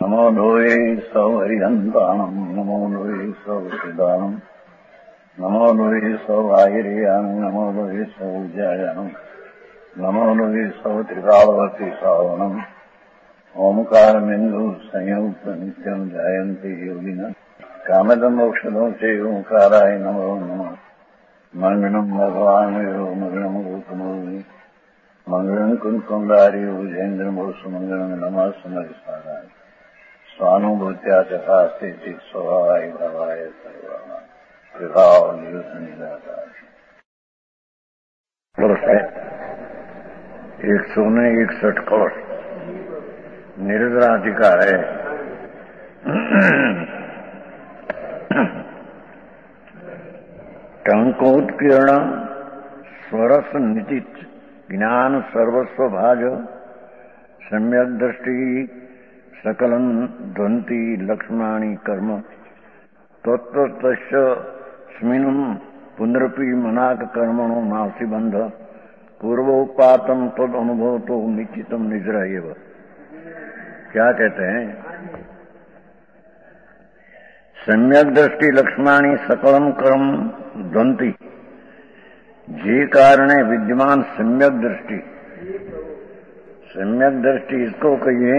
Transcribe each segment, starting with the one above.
नमो लोये सौहरिहन्ताणम् नमो लोये सौहृदानम् नमो लोये सौभागिर्यानम् नमो लोये सौज्यायानम् नमो लोये सौत्रिकालवर्ति सावनम् ओंकारमिन्दु संयुक्त नित्यम् जायन्ति योगिनः कामदम् मोक्षदम् च ओंकाराय नमो नमः मंगलम् भगवान् मंगलम् गौतमोनि मंगलम् कुंकुंडारि उजेन्द्रमोसु मंगलम् नमः समरिसाराय स्वानुभूत्या चकास्ते स्वभावाय भवाय सर्वाणां विभाव निदातार। वर्ष है 161 कोष निरदराधिका है। टंकोत्कीर्ण स्वरस निचित ज्ञान सर्वस्व भाज सम्यक दृष्टि सकलं ध्वंति लक्ष्मणानि कर्म तत्तस्य स्मिनं पुनरपि मनाक कर्मणो नास्ति बंध पूर्वोपातम तद अनुभव तो निश्चितम निजरा एव। क्या कहते हैं? सम्यक दृष्टि लक्ष्मणानि सकलम कर्म ध्वंति, जे कारण विद्यमान सम्यक दृष्टि। सम्यक दृष्टि इसको कहिए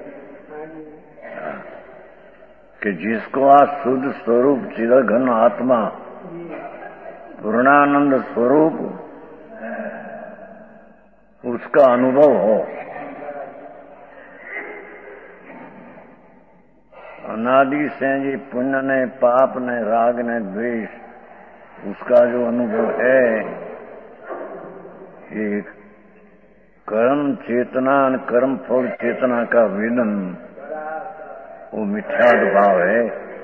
कि जिसको आज शुद्ध स्वरूप चिरघन आत्मा पूर्णानंद स्वरूप उसका अनुभव हो। अनादि से जी पुण्य ने पाप ने राग ने द्वेष उसका जो अनुभव है, ये कर्म चेतना कर्म फल चेतना का वेदन वो मिथ्या भाव है।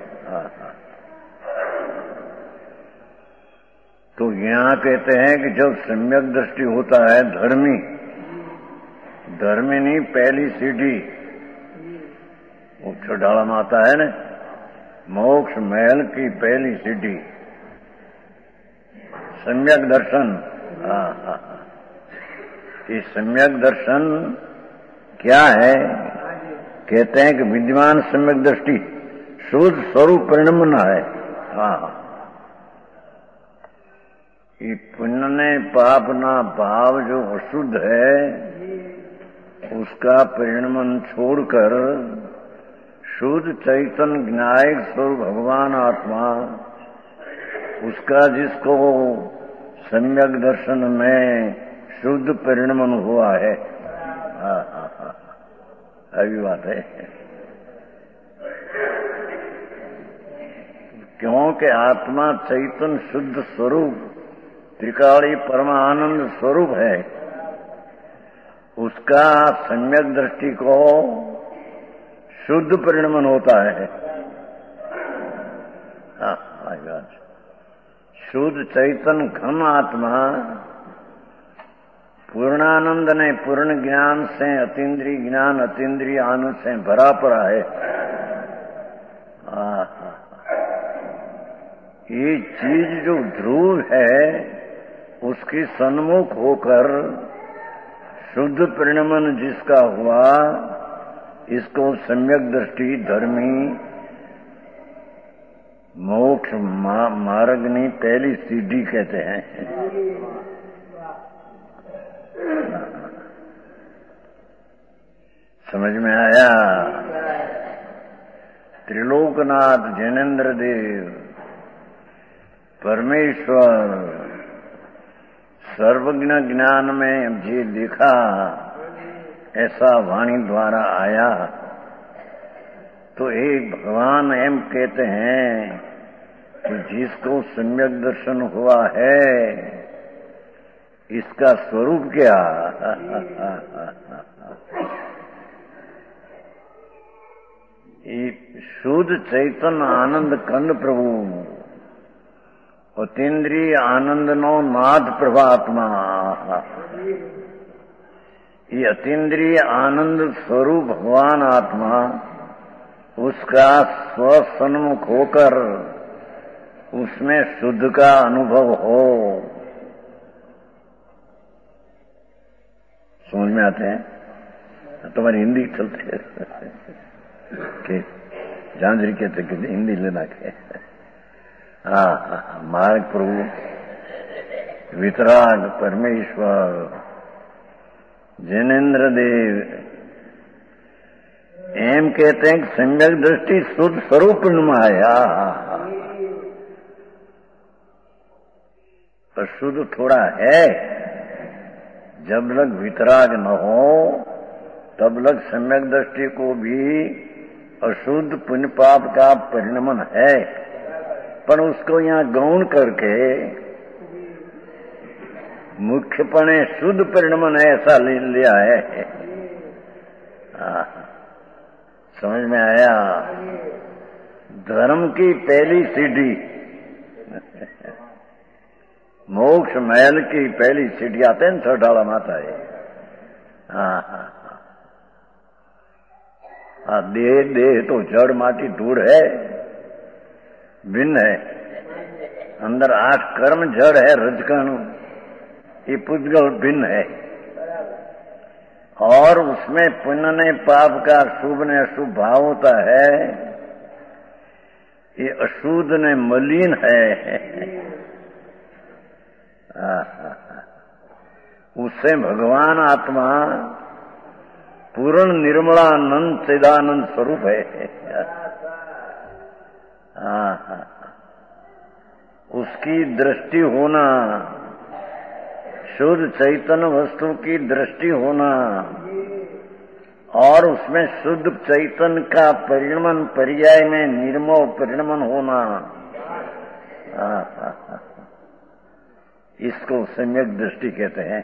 तो यहाँ कहते हैं कि जब सम्यक दृष्टि होता है धर्मी, धर्मी नहीं पहली सीढ़ी वो चढ़ाला माता है ना, मोक्ष महल की पहली सीढ़ी सम्यक दर्शन। ये सम्यक दर्शन क्या है? कहते हैं कि विद्यमान सम्यक दृष्टि शुद्ध स्वरूप परिणमना है। ये पुण्य ने पाप ना भाव जो अशुद्ध है उसका परिणमन छोड़कर शुद्ध चैतन्य ज्ञायक स्वरूप भगवान आत्मा उसका जिसको सम्यक दर्शन में शुद्ध परिणमन हुआ है। अभी बात है क्योंकि आत्मा चैतन्य शुद्ध स्वरूप त्रिकाली परमानंद स्वरूप है, उसका सम्यक दृष्टि को शुद्ध परिणमन होता है। शुद्ध चैतन्य घन आत्मा पूर्णानंद ने पूर्ण ज्ञान से अतीन्द्रिय ज्ञान अतीन्द्रिय आनंद से भरा पड़ा है। ये चीज जो ध्रुव है उसकी सन्मुख होकर शुद्ध परिणमन जिसका हुआ इसको सम्यक दृष्टि धर्मी मोक्ष मार्गनी पहली सीढ़ी कहते हैं। समझ में आया? त्रिलोकनाथ जैनेन्द्र देव परमेश्वर सर्वज्ञ ज्ञान में जे लिखा ऐसा वाणी द्वारा आया। तो एक भगवान एम कहते हैं कि जिसको सम्यक दर्शन हुआ है इसका स्वरूप क्या? शुद्ध चैतन्य आनंद कंद प्रभु अतीन्द्रिय आनंद नो नाथ प्रभात्मा। ये अतीन्द्रिय आनंद स्वरूप भगवान आत्मा उसका स्वसन्मुख होकर उसमें शुद्ध का अनुभव हो। समझ में आते हैं? तुम्हारी हिंदी चलती है। कि झांझरी कहते कि हिंदी लेना के हाँ मार्ग प्रभु वितराग परमेश्वर जिनेन्द्र देव एम कहते हैं कि सम्यक दृष्टि शुद्ध स्वरूप माया पर शुद्ध थोड़ा है। जब लग वितराग न हो तब लग सम्यक दृष्टि को भी अशुद्ध पुण्य पाप का परिणमन है, पर उसको यहाँ गौण करके मुख्यपणे शुद्ध परिणमन है ऐसा ले लिया है। समझ में आया? धर्म की पहली सीढ़ी मोक्ष महल की पहली सीढ़ी आते हैं छोटाला माता है। देह तो जड़ माटी धूड़ है, भिन्न है। अंदर 8 कर्म जड़ है, रजकण ये पुद्गल भिन्न है। और उसमें पुण्य ने पाप का शुभ ने अशुभ भाव होता है, ये अशुद्ध ने मलिन है। उससे भगवान आत्मा पूर्ण निर्मलानंद चिदानंद स्वरूप है। उसकी दृष्टि होना, शुद्ध चैतन्य वस्तु की दृष्टि होना और उसमें शुद्ध चैतन्य का परिणमन पर्याय में निर्मोह परिणमन होना, इसको सम्यक दृष्टि कहते हैं।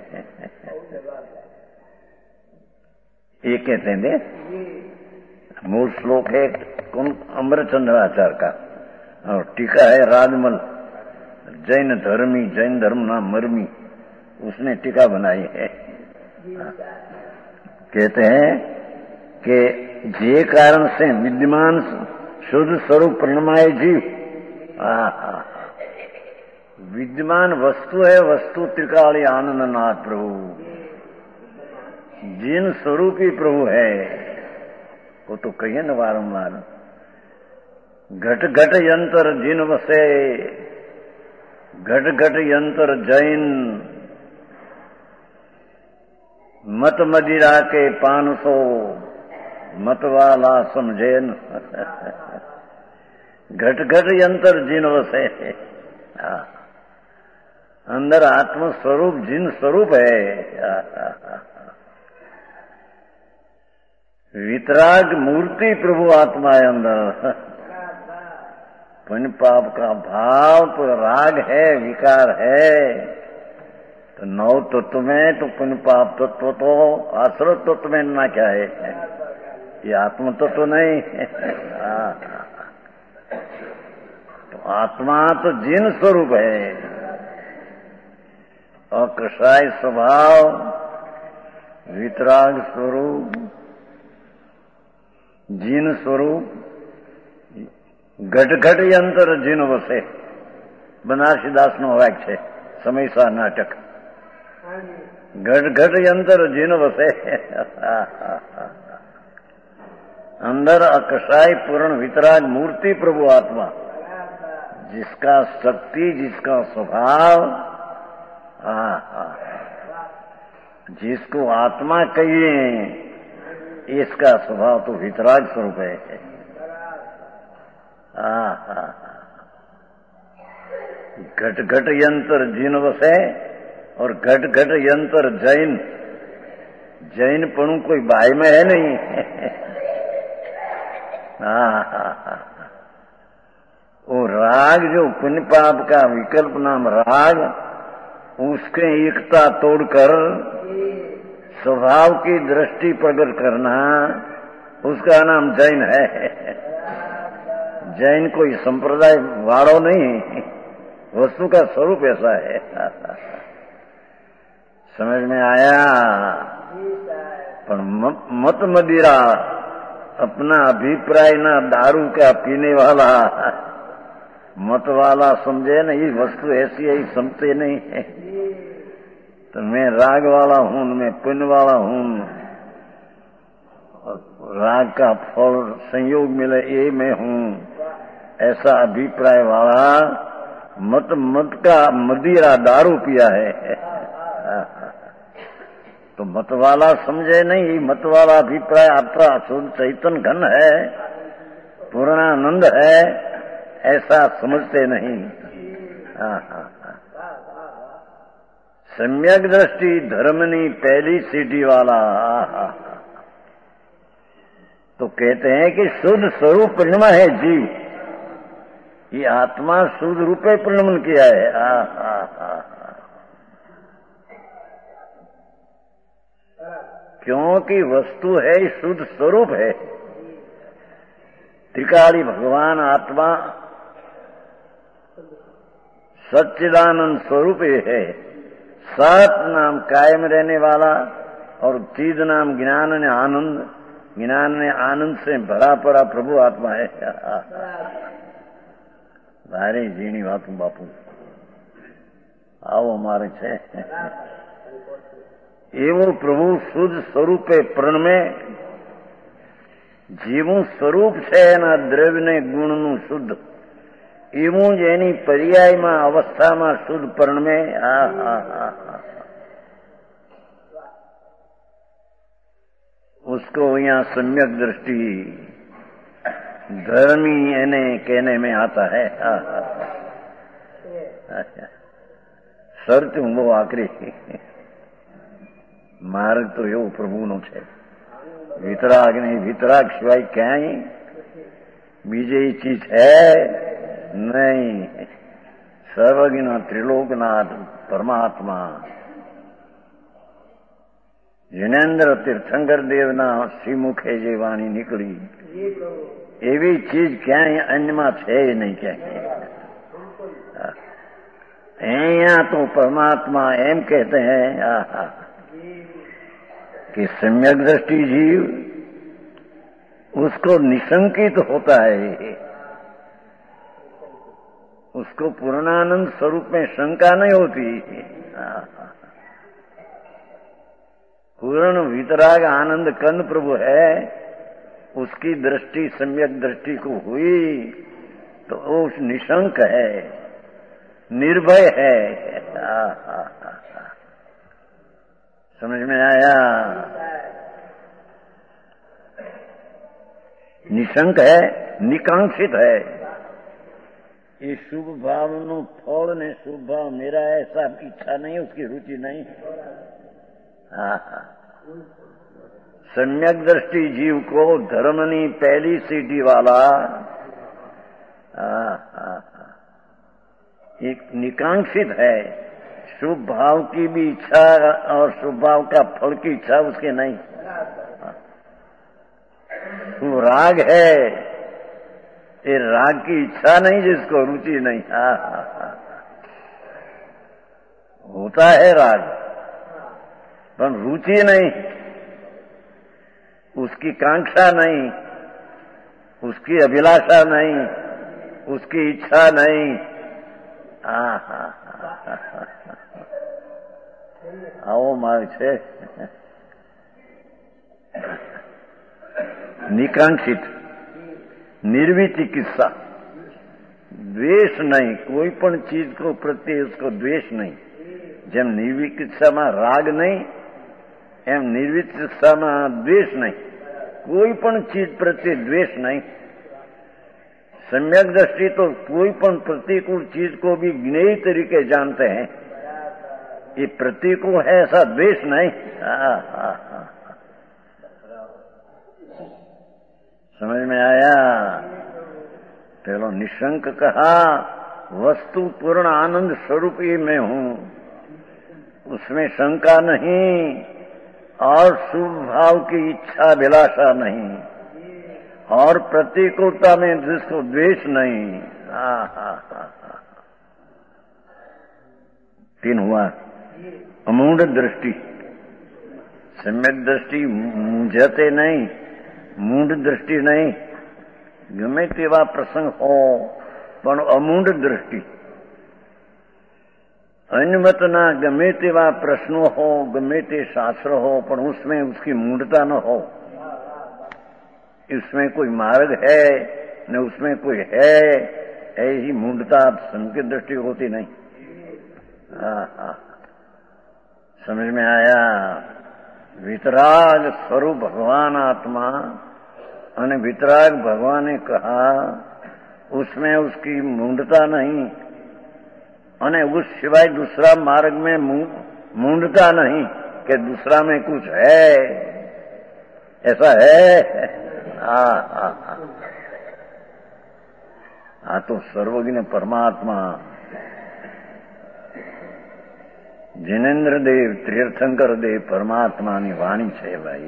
ये कहते हैं मूल श्लोक है अमृतचंद्राचार्य का और टीका है राजमल जैन धर्मी, जैन धर्म नाम मर्मी, उसने टीका बनाई है। कहते हैं कि जे कारण से विद्यमान शुद्ध स्वरूप प्रणमाय जीव, विद्यमान वस्तु है, वस्तु त्रिकाली आनंद नाथ प्रभु जिन स्वरूपी प्रभु है वो तो कहिए न वारंवार, घट घट यंत्र जिन वसे, घट घट यंत्र जैन, मत मदिरा के 500 मतवाला समझेन। घट घट यंत्र जिन वसे, अंदर आत्म स्वरूप जिन स्वरूप है। वितराग मूर्ति प्रभु आत्मा है अंदर। पुण्य पाप का भाव तो राग है, विकार है, तो 9 तत्व में तो पुण्य पाप तत्व तो आश्रय तत्व में ना क्या है, ये आत्म तत्व नहीं। तो आत्मा तो जिन स्वरूप है, अकषाय स्वभाव, वितराग स्वरूप, जिन स्वरूप, घट घट यंत्र जिन वसे, बनारसी दास नो वाक्य છે સમયસા નાટક। घट घट यंत्र जिन वसे, अंदर अकषाय पूर्ण वितराग मूर्ति प्रभु आत्मा, जिसका शक्ति, जिसका स्वभाव, जिसको आत्मा कहिए, इसका स्वभाव तो वितराग स्वरूप है। घट घट यंत्र जिन वसे और घट घट यंत्र जैन, जैन पणु कोई बाई में है नहीं। वो राग जो पुण्य पाप का विकल्प नाम राग, उसके एकता तोड़कर स्वभाव की दृष्टि प्रकट करना, उसका नाम जैन है। जैन कोई संप्रदाय वाड़ो नहीं, वस्तु का स्वरूप ऐसा है। समझ में आया? पर मत मदिरा अपना अभिप्राय ना दारू का पीने वाला मत वाला समझे ना, ये वस्तु ऐसी है, समझते नहीं है। तो मैं राग वाला हूं, मैं पुण्य वाला हूं, राग का फल संयोग मिले ये मैं हूँ, ऐसा अभिप्राय वाला मत का मदिरा दारू पिया है। तो मत वाला समझे नहीं, मत वाला अभिप्राय आपका शुद्ध चैतन घन है, पूर्णानंद है, ऐसा समझते नहीं। सम्यक दृष्टि धर्मनी पहली सीढ़ी वाला। तो कहते हैं कि शुद्ध स्वरूप परिणमा है जीव, ये आत्मा शुद्ध रूपे परिणमन किया है। क्योंकि वस्तु है शुद्ध स्वरूप है, त्रिकाली भगवान आत्मा सच्चिदानंद स्वरूप है। सत नाम कायम रहने वाला और चिद नाम ज्ञान ने आनंद, ज्ञान ने आनंद से भरा पड़ा प्रभु आत्मा है। भारी जीनी वातू बापू आओ हमारे छे एवं प्रभु शुद्ध स्वरूपे प्रणमे जीवू स्वरूप है ना द्रव्य ने गुण नु शुद्ध એવું જ એની પર્યાયમાં અવસ્થામાં શુદ્ધ પરણમે। उसको यहाँ सम्यक दृष्टि धर्मी एने कहने में आता है। શરત હું બહુ આકરી, માર્ગ તો એવો પ્રભુનો છે, વિતરાગ નહીં, વિતરાગ સિવાય ક્યાંય બીજી ચીજ है नहीं। सर्वज्ञ त्रिलोकनाथ परमात्मा जिनेन्द्र तीर्थंकर देवना श्रीमुखे जे वाणी निकली एवी चीज क्या अन्य में है नहीं। क्या यहाँ तो परमात्मा एम कहते हैं कि सम्यक दृष्टि जीव उसको निशंकित होता है, उसको पूर्णानंद स्वरूप में शंका नहीं होती। पूर्ण वितराग आनंद कंद प्रभु है, उसकी दृष्टि सम्यक दृष्टि को हुई तो वो निशंक है, निर्भय है। समझ में आया? निशंक है, निकांक्षित है। ये शुभ भाव नु फल ने शुभ भाव मेरा ऐसा इच्छा नहीं, उसकी रुचि नहीं। सम्यक दृष्टि जीव को धर्मनी पहली सीढ़ी वाला एक निकांक्षित है, शुभ भाव की भी इच्छा और शुभ भाव का फल की इच्छा उसके नहीं। वो राग है, ये राग की इच्छा नहीं, जिसको रुचि नहीं। होता है राग पर रुचि नहीं, उसकी कांक्षा नहीं, उसकी अभिलाषा नहीं, उसकी इच्छा नहीं। आओ मार्ग छे निकांक्षित, निर्विचिकित्सा, द्वेष नहीं, कोई पण चीज को प्रति उसको द्वेष नहीं। જેમ निर्विचिकित्सा राग नहीं एम निर्विचिकित्सा द्वेष नहीं, कोई पण चीज प्रति द्वेष नहीं। सम्यक दृष्टि तो कोई पण प्रतिकूल चीज को भी ज्ञेय तरीके जानते हैं, ये प्रतिकूल है ऐसा द्वेष नहीं। समझ में आया? पहलो निशंक कहा, वस्तु पूर्ण आनंद स्वरूप ही मैं हूं, उसमें शंका नहीं और शुभ भाव की इच्छा अभिलाषा नहीं और प्रतिकूलता में जिसको द्वेष नहीं। तीन हुआ। अमूढ़ दृष्टि, सम्यक दृष्टि मूंझते नहीं, मूढ़ दृष्टि नहीं। गमे तेवा प्रसंग हो पण अमूढ़ दृष्टि, अन्यमतना गमे तेवा प्रश्नों हो, गमे ते शास्त्र हो, पण उसमें उसकी मूढ़ता न हो, इसमें कोई मार्ग है न उसमें कोई है, ऐसी मूंढता सन की दृष्टि होती नहीं। समझ में आया? वितराग स्वरूप भगवान आत्मा, और वितराग भगवान ने कहा उसमें उसकी मूंढता नहीं, और उस सिवाय दूसरा मार्ग में मूंढता नहीं कि दूसरा में कुछ है, ऐसा है? तो सर्वज्ञ परमात्मा जिनेन्द्र देव तीर्थंकर देव परमात्मानी वाणी है भाई।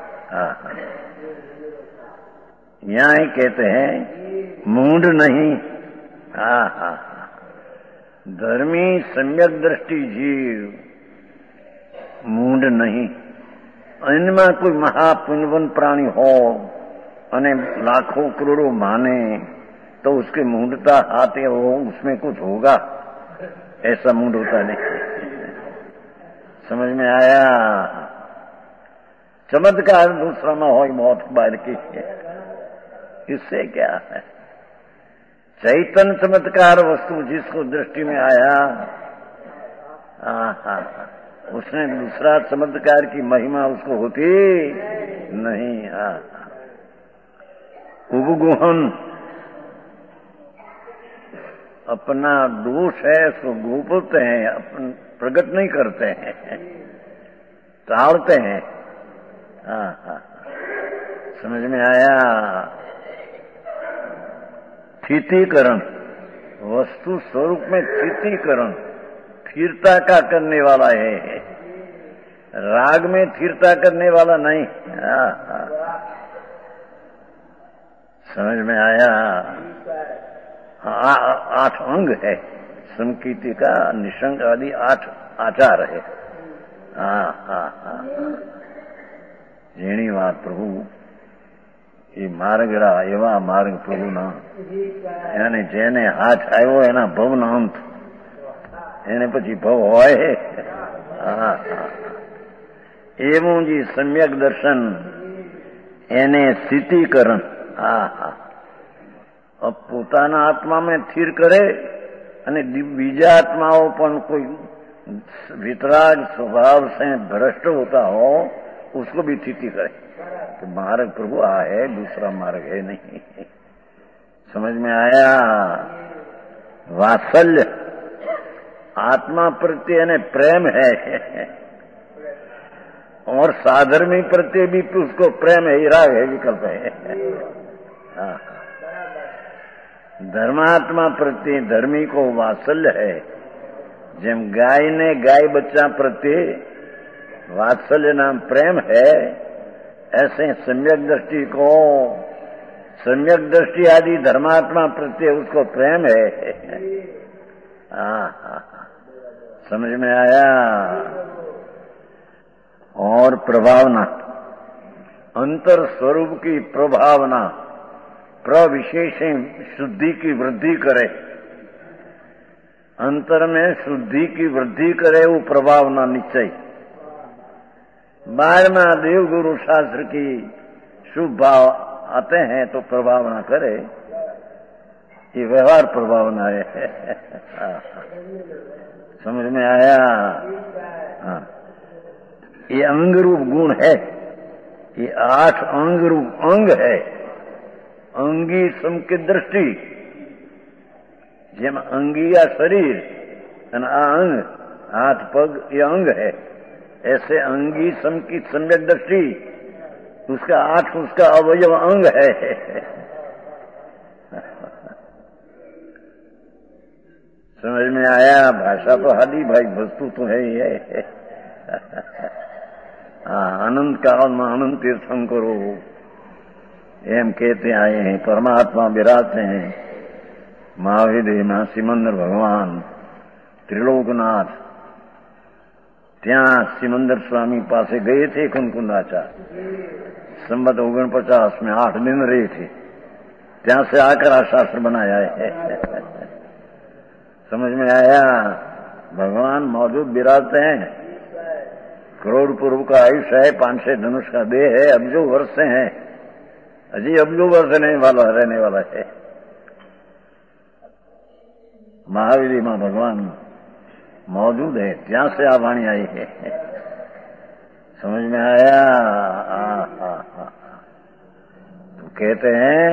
यहाँ ही कहते हैं मूढ़ नहीं। धर्मी सम्यक दृष्टि जीव मूढ़ नहीं। इनमें कोई महापुण्यवन प्राणी हो अने लाखों करोड़ों माने तो उसकी मूढ़ता आते हो, उसमें कुछ होगा, ऐसा मूढ़ होता नहीं। समझ में आया? चमत्कार दूसरा में हो बहुत बार की, इससे क्या है? चैतन्य चमत्कार वस्तु जिसको दृष्टि में आया, उसने दूसरा चमत्कार की महिमा उसको होती नहीं। उपगुहन अपना दोष है उसको गोपते हैं, अपन प्रकट नहीं करते हैं, टालते हैं। समझ में आया? स्थितीकरण, वस्तु स्वरूप में स्थितीकरण स्थिरता का करने वाला है, राग में स्थिरता करने वाला नहीं। समझ में आया? 8 अंग है संकीर्ति का, निशंक आदि 8 आचार है। जेनी बात प्रभु ये मार्ग रहा एवा मार्ग प्रभु ना, यानी जेने हाथ આવ્યો એના ભવનો અંત, એને પછી ભવ હોય। એવું जी सम्यक दर्शन એને સ્થિતિકરણ। अब પોતાના આત્મામાં સ્થિર કરે અને બીજા आत्माओं पर कोई वितराग स्वभाव से भ्रष्ट होता हो उसको भी स्थिति करे। तो मार्ग प्रभु है, दूसरा मार्ग है नहीं। समझ में आया? वात्सल्य आत्मा प्रत्यय ने प्रेम है, और साधर्मी प्रत्यय भी उसको प्रेम है, राग है, विकल्प है। धर्मात्मा प्रत्यय धर्मी को वात्सल्य है। जेम गाय ने गाय बच्चा प्रत्यय वात्सल्य नाम प्रेम है, ऐसे सम्यक दृष्टि को, सम्यक दृष्टि आदि धर्मात्मा प्रत्यय उसको प्रेम है। समझ में आया? और प्रभावना, अंतर स्वरूप की प्रभावना, प्रविशेष शुद्धि की वृद्धि करे, अंतर में शुद्धि की वृद्धि करे, वो प्रभावना निश्चय। 12वां देव गुरु शास्त्र की शुभ भाव आते हैं तो प्रभावना करे, ये व्यवहार प्रभावना है। समझ में आया? ये अंग रूप गुण है, ये 8 अंग रूप अंग है। अंगी सम की दृष्टि, જેમ અંગીયા શરીર અને આ અંગ હાથ પગ ये अंग है, ऐसे अंगी सम की सम्यक दृष्टि उसका 8 उसका अवयव अंग है। समझ में आया? भाषा तो हाली भाई, वस्तु तो है ही है। अनंत काल में अनंत तीर्थम करो एम कहते आए हैं। परमात्मा विराजते हैं, महाविदे मां सिमंदर भगवान त्रिलोकनाथ। ત્યાં સિમંદર स्वामी पासे गए थे कुंकुंदाचार्य, संवत 49 में 8 दिन रहे थे। ત્યાં से आकर आ शास्त्र बनाया है। समझ में आया? भगवान मौजूद विराजते हैं। करोड़ पूर्व का आयुष है, 500 धनुष का देह है, अब जो वर्ष हैं अजी अब्दुल वर्ष रहने वाला है। महावीर मां भगवान मौजूद है, जहां से आ वाणी आई है। समझ में आया? तो कहते हैं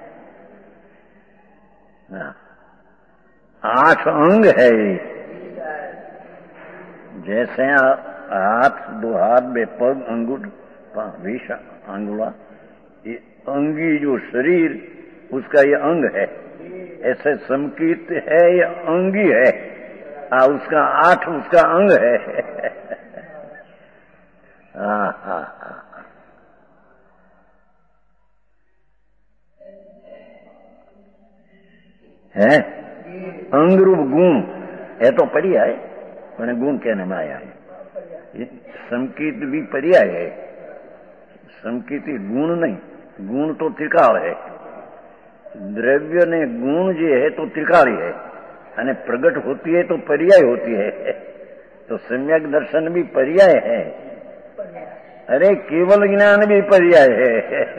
8 अंग है। जैसे हाथ, 2 हाथ, 2 पग, अंगूठ, 20 अंगुला, ये अंगी जो शरीर उसका ये अंग है। ऐसे समकीत है, ये अंगी है। उसका 8 उसका अंग है। है अंग रूप गुण है तो पर्याय, मैंने गुण कहने में आया है। समकीत भी पर्याय है, समकीति गुण नहीं। गुण तो त्रिकाल है। द्रव्य ने गुण जो है तो त्रिकाली है, અને प्रगट होती है तो पर्याय होती है। तो सम्यक दर्शन भी पर्याय है। अरे केवल ज्ञान भी पर्याय है।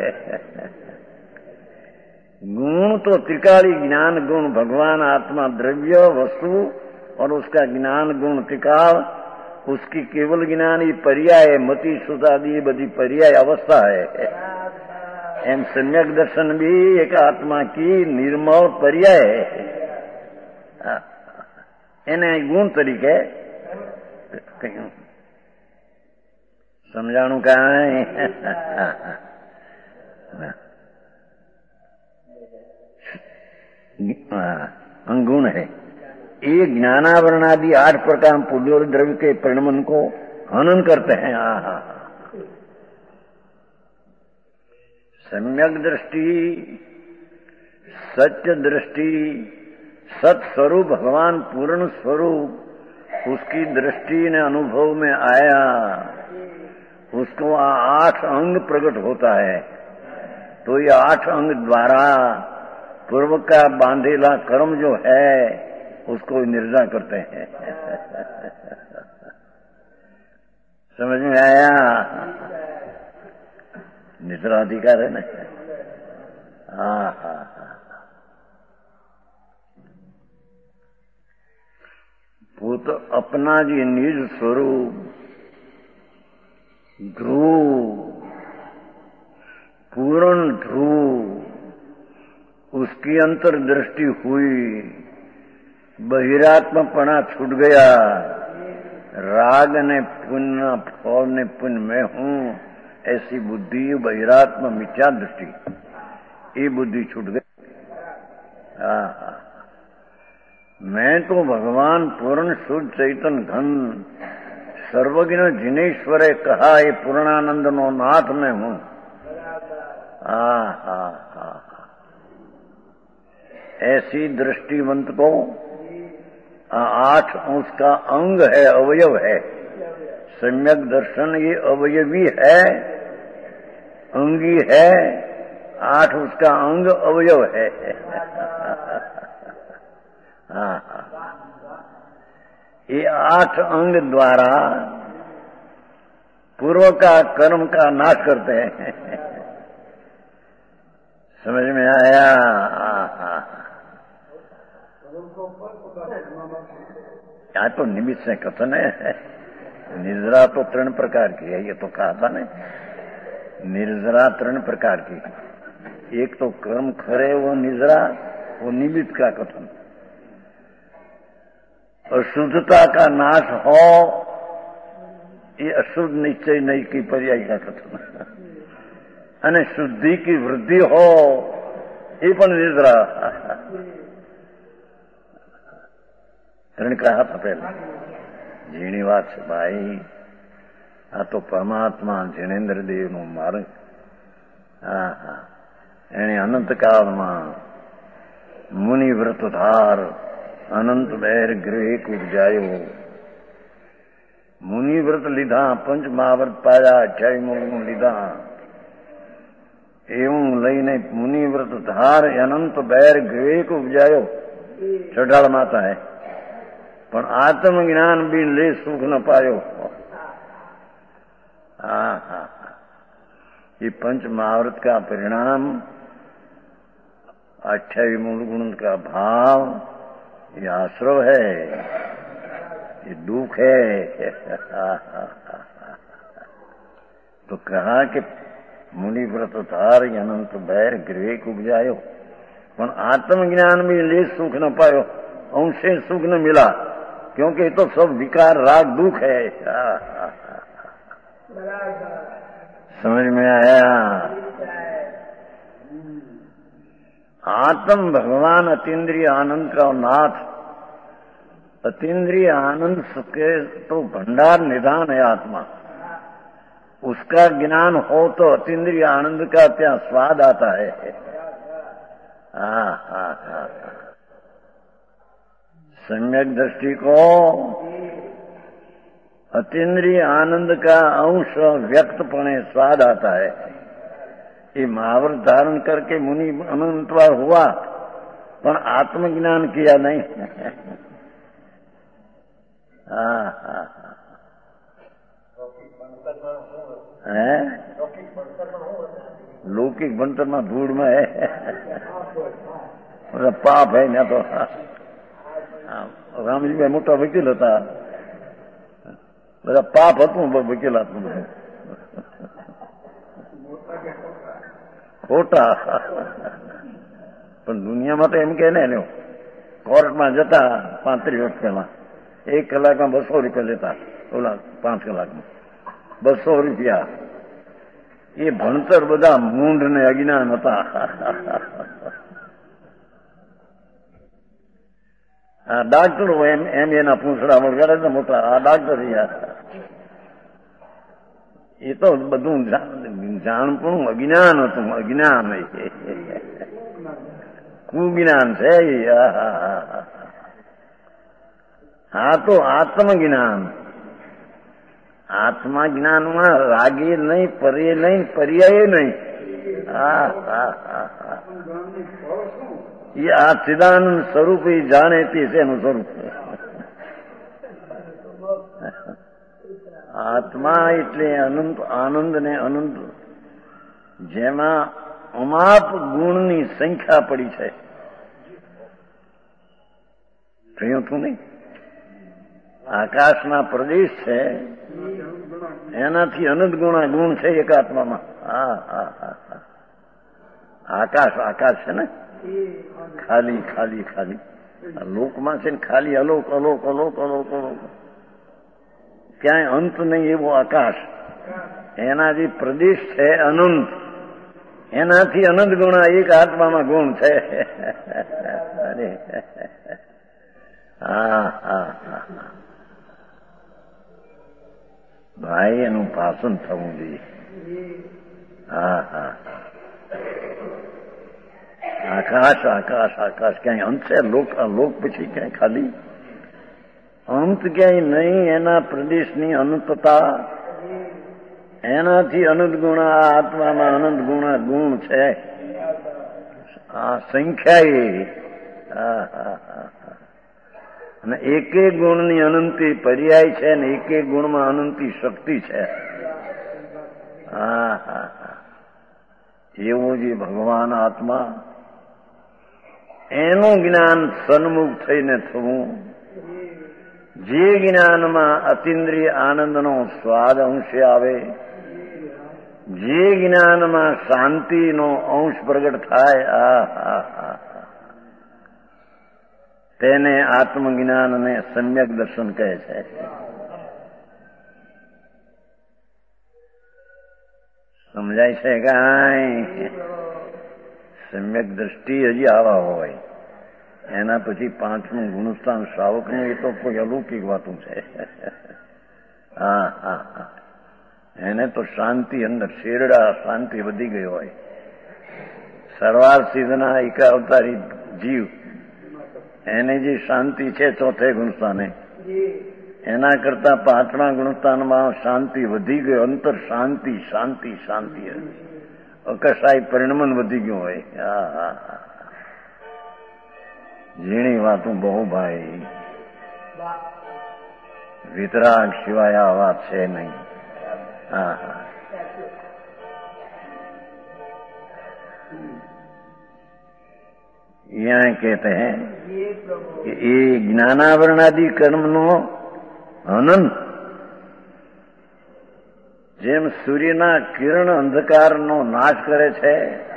गुण तो त्रिकाली, ज्ञान गुण भगवान, आत्मा, द्रव्य, वस्तु और उसका ज्ञान गुण त्रिकाल, उसकी केवल ज्ञान ही पर्याय है। मति सुधादी बधी पर्याय अवस्था है। एम सम्यक दर्शन भी एक आत्मा की निर्मल पर्याय है। એને ગુણ તરીકે કહ્યું. સમજાણું કાંઈ? अंगुण है। ये ज्ञानावरण आदि 8 प्रकार पुण्योर द्रव्य के परिणमन को हनन करते हैं। सम्यक दृष्टि, सत्य दृष्टि, सत्स्वरूप भगवान पूर्ण स्वरूप, उसकी दृष्टि ने अनुभव में आया, उसको 8 अंग प्रकट होता है। तो ये 8 अंग द्वारा पूर्व का बांधेला कर्म जो है उसको निर्जा करते हैं। समझ में आया? निद्राधिकार है ना? हाँ। वो तो अपना जी निज स्वरूप ध्रुव, पूर्ण ध्रुव, उसकी अंतर्दृष्टि हुई, बहिरात्मपना छूट गया, राग ने पुण्य, फौर ने पुण्य में हूं, ऐसी बुद्धि बहिरात्म मिथ्या दृष्टि, ये बुद्धि छूट गई। मैं तो भगवान पूर्ण शुद्ध चैतन घन सर्वज्ञ जिनेश्वरे कहा, ये पूर्णानंद नो नाथ में हूं। ऐसी दृष्टिवंत को 8 उसका अंग है, अवयव है। सम्यक दर्शन ये अवयवी है, अंगी है। 8 उसका अंग अवयव है। ये 8 अंग द्वारा पूर्व का कर्म का नाश करते हैं। समझ में आया? यहाँ तो निमित्त से कथन है। निर्जरा तो 3 प्रकार की है, ये तो कहा था ना। निर्जरा 3 प्रकार की, एक तो कर्म खरे वो निर्जरा, वो निमित्त का कथन। अशुद्धता का नाश हो, ये अशुद्ध निश्चय नहीं की पर्याय का कथन। અને શુદ્ધિ की वृद्धि हो, ये पण निद्रा। कहा था पहले झीणी વાત છે ભાઈ, આ તો પરમાત્મા જીનેન્દ્ર દેવનો માર્ગ। એને અનંતકાળમાં મુનિ વ્રત ધાર અનંત બહેર ગૃહ ઉપજાયો। મુનિ વ્રત લીધા, પંચ મહાવ્રત પાયા, 28મું લીધા। એવું લઈને મુનિ વ્રત ધાર અનંત બહેર ગૃહ ઉપજાયો। ચઢાળ માતા है, પણ આત્મજ્ઞાન બી લે સુખ ન પાયો। ये पंच महावृत का परिणाम 28 मूल गुण का भाव, ये आश्रव है, ये दुख है। तो कहा कि मुनि व्रत धार अनंत बैर विवेक उपजायो, पर आत्मज्ञान में ले सुख न पायो, अंशे सुख न मिला, क्योंकि ये तो सब विकार राग दुख है। समझ में आया? आत्म भगवान अतीन्द्रिय आनंद का नाथ, अतीन्द्रिय आनंद के तो भंडार निधान है आत्मा। उसका ज्ञान हो तो अतीन्द्रिय आनंद का क्या स्वाद आता है। सम्यक दृष्टि को अतीन्द्रिय आनंद का अंश व्यक्तपणे स्वाद आता है। ये महावृत धारण करके मुनि अनंतवार हुआ, पर आत्मज्ञान किया नहीं। लौकिक भणतर में धूड़ में है, मतलब पाप है ना। तो રામજી ભાઈ મોટા વકીલ હતા, બધા પાપ હતું વકીલાતનું, ખોટા. પણ દુનિયામાં તો એમ કે ને, કોર્ટમાં જતા 35 વર્ષ પહેલા 1 કલાકમાં 200 રૂપિયા લેતા, ઓલા 5 કલાકમાં 200 રૂપિયા. એ ભણતર બધા મૂંઢ ને અજ્ઞાન હતા. ડાક્ટરો એમ એના પૂંછડા વળગાડે ને મોટા, આ ડાક્ટર યાર. એ તો બધું જાણપણું અજ્ઞાન હતું, અજ્ઞાન કુજ્ઞાન છે. હા તો આત્મજ્ઞાન, આત્મા જ્ઞાનમાં રાગે નહીં, પર્ય નહીં, પર્યાય નહીં. એ આ ચિદાનંદ સ્વરૂપ એ જાણે તે છે એનું સ્વરૂપ. આત્મા એટલે અનંત આનંદ ને અનંત, જેમાં અમાપ ગુણની સંખ્યા પડી છે. કહ્યું તું નહીં? આકાશના પ્રદેશ છે, એનાથી અનંત ગુણા ગુણ છે એક આત્મામાં. આકાશ આકાશ છે ને, ખાલી ખાલી ખાલી. લોકમાં છે ને ખાલી અલોક અલોક અલોક અલોક અલોક, ક્યાંય અંત નહીં એવો આકાશ. એના જે પ્રદેશ છે અનંત, એનાથી અનંત ગુણા એક આત્મામાં ગુણ છે. ભાઈ એનું ભાષણ થવું જોઈએ. આકાશ આકાશ આકાશ, ક્યાંય અંત છે? લોક પછી ક્યાંય ખાલી અંત ક્યાંય નહીં. એના પ્રદેશની અનંતતા, એનાથી અનંત ગુણા આત્મામાં અનંત ગુણા ગુણ છે. આ સંખ્યા અને એક એક ગુણની અનંતી પર્યાય છે ને એક એક ગુણમાં અનંતી શક્તિ છે. એવું જે ભગવાન આત્મા, એનું જ્ઞાન સન્મુખ થઈને થવું, જે જ્ઞાનમાં અતીન્દ્રિય આનંદનો સ્વાદ અંશે આવે, જે જ્ઞાનમાં શાંતિનો અંશ પ્રગટ થાય, તેને આત્મજ્ઞાનને સમ્યક દર્શન કહે છે. સમજાય છે કાંઈ? સમ્યક દ્રષ્ટિ હજી આવા હોય, એના પછી 5મું ગુણસ્થાન શ્રાવકનું, એ તો કોઈ અલૌકિક વાતું છે. એને તો શાંતિ અંદર શેરડા શાંતિ વધી ગઈ હોય. સરવાર સિદ્ધના એકાવતારી જીવ, એને જે શાંતિ છે 4થે ગુણસ્થાને, એના કરતા 5મા ગુણસ્થાનમાં શાંતિ વધી ગયો. અંતર શાંતિ શાંતિ શાંતિ, અકશાય પરિણમન વધી ગયું હોય. ઝીણી વાતું બહુ ભાઈ, વિતરાગ સિવાય આ વાત છે નહીં. यहाँ कहते हैं कि ये ज्ञानावरणादि कर्मનો હનન જેમ સૂર્યના કિરણ અંધકારનો નાશ કરે છે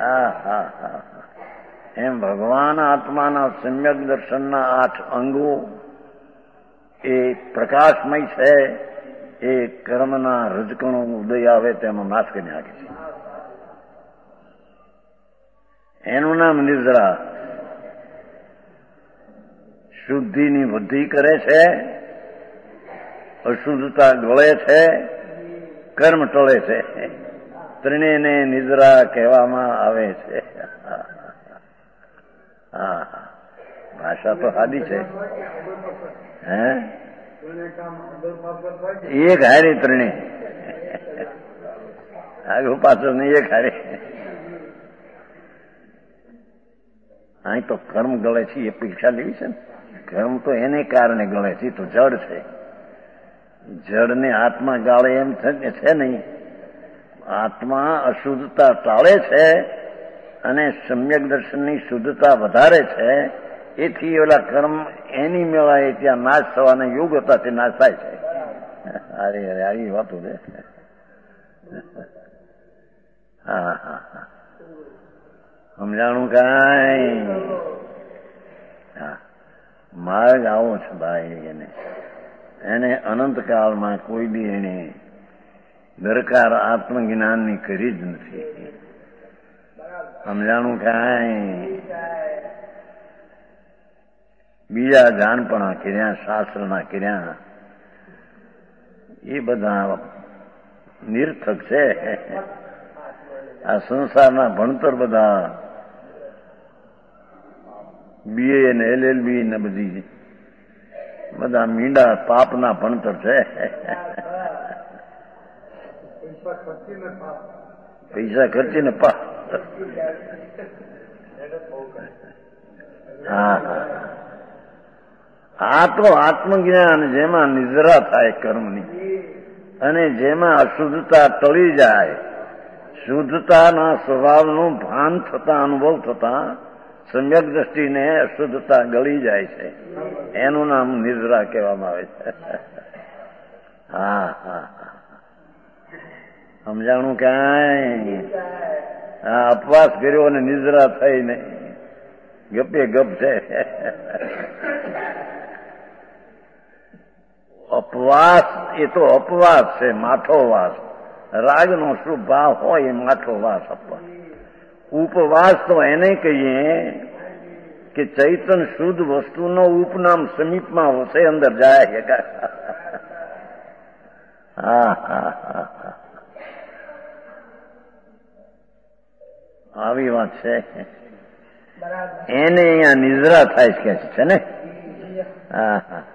એમ ભગવાન આત્માના સમ્યક દર્શનના 8 અંગો એ પ્રકાશમય છે. એ કર્મના રજકણો ઉદય આવે તેનો નાશ કરી નાખે છે. એનું નામ નિદ્રા. શુદ્ધિની વૃદ્ધિ કરે છે, અશુદ્ધતા ગળે છે, કર્મ ટળે છે. ત્રણેયને નિદ્રા કહેવામાં આવે છે. હા, ભાષા તો સાદી છે. હે એક હારી ત્રણે આગળ પાછળ નહીં, એક હારી. અહીં તો કર્મ ગળે છે એ પરીક્ષા લેવી છે ને. કર્મ તો એને કારણે ગળે છે, તો જડ છે. જડને આત્મા ગાળે એમ છે નહીં. આત્મા અશુદ્ધતા ટાળે છે અને સમ્યક દર્શનની શુદ્ધતા વધારે છે. એથી ઓલા કર્મ એની મેળાએ ત્યાં નાશ થવાના યોગ હતા તે નાશ થાય છે. અરે અરે આવી વાતો છે. હા હા હા, સમજાણું કાંઈ? હા, માર્ગ આવો છે ભાઈ. એને અનંતકાળમાં કોઈ બી એને દરકાર આત્મજ્ઞાનની કરી જ નથી. સમજાણું કાંઈ? બીજા જાણપણા કર્યા, શાસ્ત્રના કર્યા, એ બધા નિરર્થક છે. આ સંસારના ભણતર બધા BA ને LLB ને બધી બધા મીંડા પાપના ભણતર છે. પૈસા ખર્ચીને પાપ. હા, આ તો આત્મજ્ઞાન જેમાં નિદ્રા થાય કર્મની અને જેમાં અશુદ્ધતા ટળી જાય, શુદ્ધતાના સ્વભાવનું ભાન થતા, અનુભવ થતા સમ્યક દ્રષ્ટિને અશુદ્ધતા ગળી જાય છે. એનું નામ નિદ્રા કહેવામાં આવે છે. હા હા, સમજાણું કાંઈ? હા, અપવાસ કર્યો અને નિદ્રા થઈ ને ગપે ગપ છે. અપવાસ એ તો અપવાસ છે, માઠો વાસ. રાગનો શુભ ભાવ હોય એ માઠો વાસ અપવાસ. ઉપવાસ તો એને કહીએ કે ચૈતન શુદ્ધ વસ્તુનો ઉપનામ સમીપમાં વસે, અંદર જાય. હા હા હા, આવી વાત છે. એને અહીંયા નિદ્રા થાય છે ને. હા હા,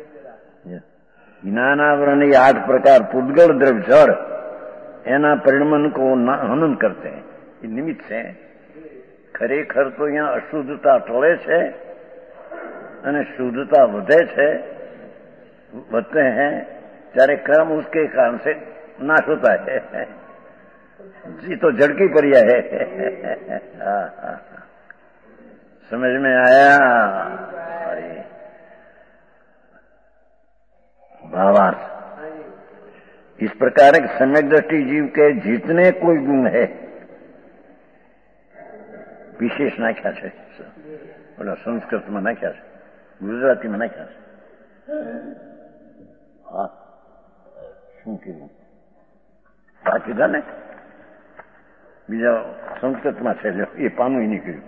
જ્ઞાનાવરણ 8 પ્રકાર પૂતગલ દ્રવ્ય જળ એના પરિણમન કો હનન કરતે એ નિમિત્ત છે. ખરેખર તો અહીંયા અશુદ્ધતા ટળે છે અને શુદ્ધતા વધે છે. વધते हैं ત્યારે कर्म उसके कारण से नाश होता है. जी तो झड़की परिया है. समझ में आया? भावार्थ इस प्रकार एक सम्यक दृष्टि जीव के जितने कोई गुण है विशेष नाख्या છે. બોલો, સંસ્કૃતમાં નાખ્યા છે, ગુજરાતીમાં નાખ્યા છે. હા, શું કીધું? આ કીધા ને બીજા સંસ્કૃતમાં છે, એ પાનું નીકળ્યું.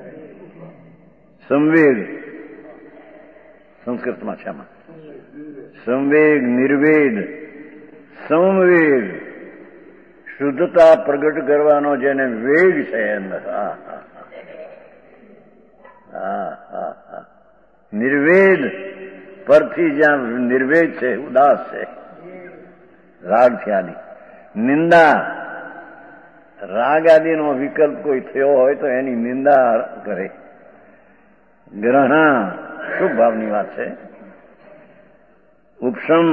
સંવેગ સંસ્કૃતમાં છે. આમાં સંવેગ, નિર્વેદ, સંવેગ, શુદ્ધતા પ્રગટ કરવાનો જેને વેગ છે અંદર. હા હા હા હા હા, નિર્વેદ પરથી જ્યાં નિર્વેદ છે, ઉદાસ છે, રાગ છે આદિ. નિંદા, રાગ આદિનો વિકલ્પ કોઈ થયો હોય તો એની નિંદા કરે. ગ્રહણ શુભ ભાવની વાત છે. ઉપશમ,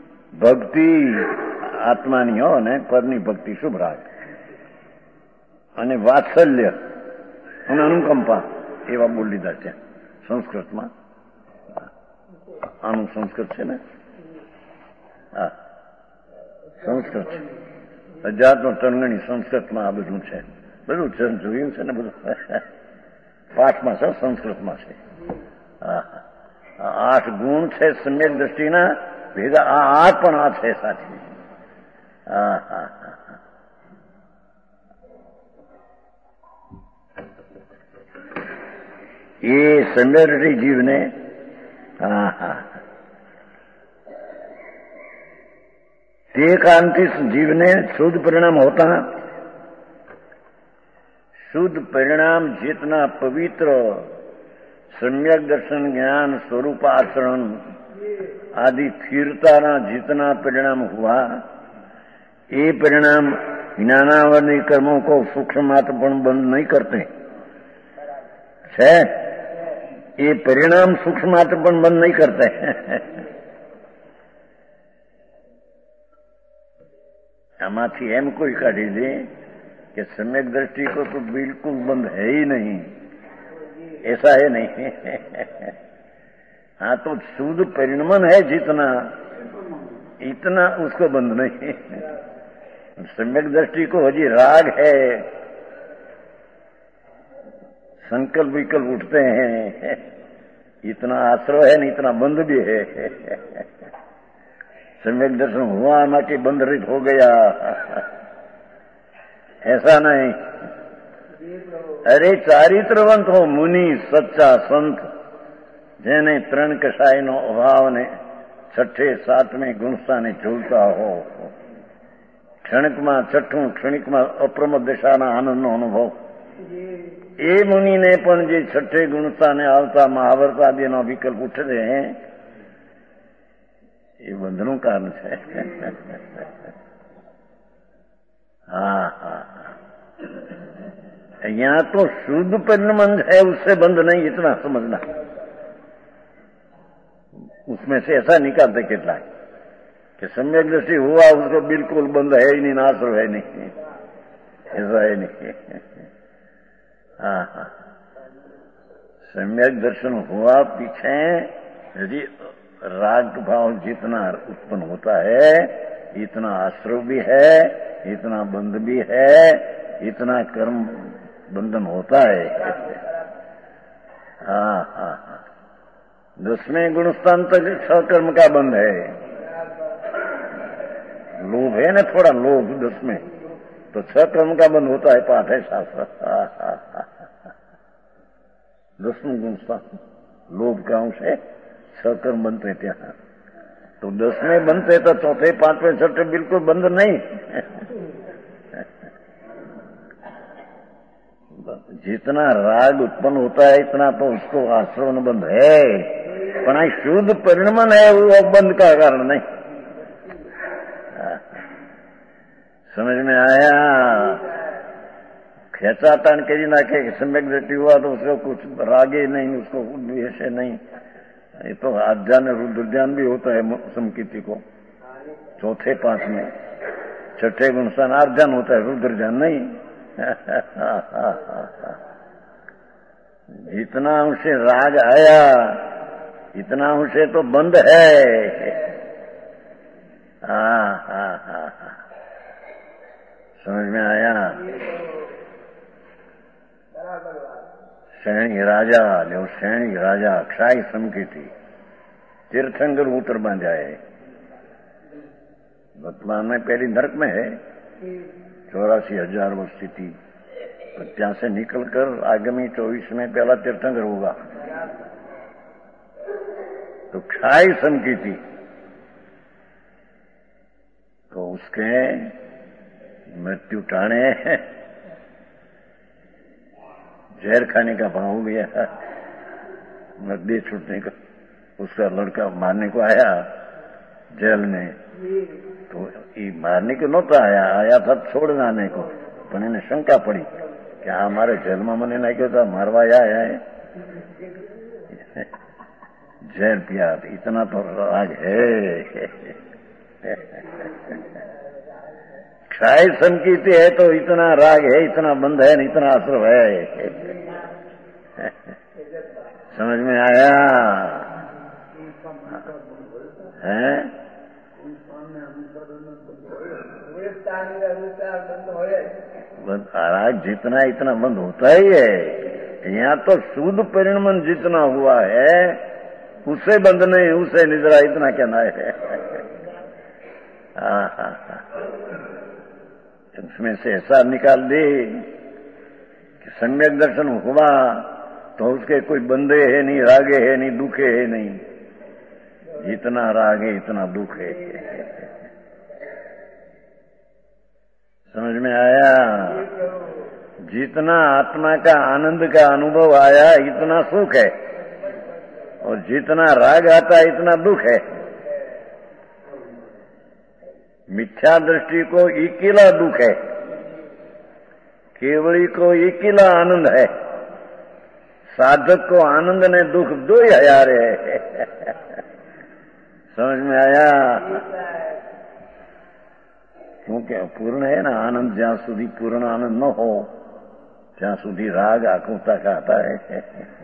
ભક્તિ આત્માની હો ને પરની ભક્તિ, શુભ રાગ. અને વાત્સલ્ય અને અનુકંપા એવા બોલ લીધા છે સંસ્કૃતમાં. આનું સંસ્કૃત છે ને? હા, સંસ્કૃત છે. અજાતનો તરંગણી સંસ્કૃતમાં આ બધું છે. બધું જોયું છે ને, બધું પાઠમાં છે, સંસ્કૃતમાં છે. હા, 8 ગુણ છે સમ્યક દ્રષ્ટિના ભેગા. આ 8 પણ આ છે સાથી. હા હા હા. એ સમ્યક દ્રષ્ટિ જીવને હા હા તે कारणથી जीवने शुद्ध परिणाम होता, शुद्ध परिणाम जितना पवित्र सम्यक दर्शन ज्ञान स्वरूप आचरण आदि स्थिरता जितना परिणाम हुआ, ये परिणाम ज्ञानावली कर्मों को सूक्ष्म मात्र पण बंद नहीं करते है. ये परिणाम सूक्ष्म मात्र पण बंद नहीं करते. આમાંથી એમ કોઈ કાઢી દે કે सम्यक दृष्टि को तो बिल्कुल बंद है ही नहीं, ऐसा है नहीं. हाँ, तो शुद्ध परिणमन है जितना, इतना उसको बंद नहीं. सम्यक दृष्टि को हजी राग है, संकल्प विकल्प उठते हैं, इतना आश्रय है, इतना बंद भी है. सम्यक दर्शन हुआ ना कि बंद रहित हो गया, ऐसा नहीं. अरे चारित्रवंत हो मुनि सच्चा संत, જેને 3 કશાયનો અભાવ ને 6ઠે 7મે ગુણસ્થાને ઝૂલતા હો, ક્ષણિકમાં 6ઠું ક્ષણિકમાં અપ્રમદ દશાના આનંદનો અનુભવ, એ મુનિને પણ જે 6ઠે ગુણસ્થાને આવતા મહાવર્ત આદિનો વિકલ્પ ઉઠે એ બંધનું કારણ છે. हाँ हाँ, यहाँ तो शुद्ध परिणमन है, उससे बंद नहीं, इतना समझना. उसमें से ऐसा निकालते कितना कि सम्यक दृष्टि हुआ उसको बिल्कुल बंद है ही नहीं, नाश है नहीं, ऐसा है नहीं. हाँ हाँ, सम्यक दर्शन हुआ पीछे यदि राग भाव जितना उत्पन्न होता है, इतना आश्रय भी है, इतना बंध भी है, इतना कर्म बंधन होता है. हाँ हाँ हाँ, 10वें गुणस्थान तक 6 कर्म का बंध है. लोभ है ना, थोड़ा लोभ 10वें, तो 6 कर्म का बंध होता है, पाठ है शास्त्र. 10वें गुणस्थान लोभ का अंश है, 6 कर्म बनते ત્યાં. तो 10वें बनते तो 4थे 5वें 6ठे बिल्कुल बंद नहीं. जितना राग उत्पन्न होता है इतना तो उसको आश्रवण बंद है, पर शुद्ध परिणमन है वो बंद का कारण नहीं. समझ में आया? खेचातान करी नाखे सम्यक दृष्टि हुआ तो उसको कुछ रागे नहीं, उसको द्वेष नहीं. ये तो आध्यान रुद्र ध्यान भी होता है समकीर्ति को. 4थे 5वें 6ठे गुणस्थान आध्यान होता है, रुद्र ध्यान नहीं. जितना उसे राग आया इतना उसे तो बंद है. हाँ हाँ हाँ हाँ, समझ में आया? सैनिक राजा जो सैनिक राजा क्षाय समकीर्ति तीर्थंकर उतर बांधा है. वर्तमान में पहली नरक में है, 84,000 वर्ष स्थिति. ત્યાં से निकलकर आगामी 24 में पहला तीर्थंकर होगा. तो क्षाय समकीर्ति, तो उसके मृत्यु टाणे जहर खाने का भाव हो गया, मृत्यु छूटने का. उसका लड़का मारने को आया जेल में, तो ये मारने को नहोता आया था छोड़ने आने को, पर इन्हें शंका पड़ी कि हमारे जेल में मैंने नाख्यो था, मारवा आया है. जहर पिया, इतना तो राग है. क्षय संकीर्ति है तो इतना राग है, इतना बंध है, इतना आश्रव है। समझ में आया है? राग जितना इतना बंद होता ही है। यहाँ तो शुद्ध परिणमन जितना हुआ है उससे बंद नहीं, उसे निद्रा इतना कहना है। उसमें से ऐसा निकाल दे कि सम्यक दर्शन हुआ तो उसके कोई बंदे है नहीं, रागे है नहीं, दुखे है नहीं। जितना राग है इतना दुख है। समझ में आया? जितना आत्मा का आनंद का अनुभव आया इतना सुख है, और जितना राग आता है इतना दुख है। मिथ्या दृष्टि को इकीला दुख है, केवली को इकीला आनंद है। साधक को आनंद ने दुख दो ही हजारे है। समझ में आया? क्योंकि पूर्ण है ना आनंद। जहां સુધી पूर्ण आनंद न हो ત્યાં સુધી राग आंखों तक आता है।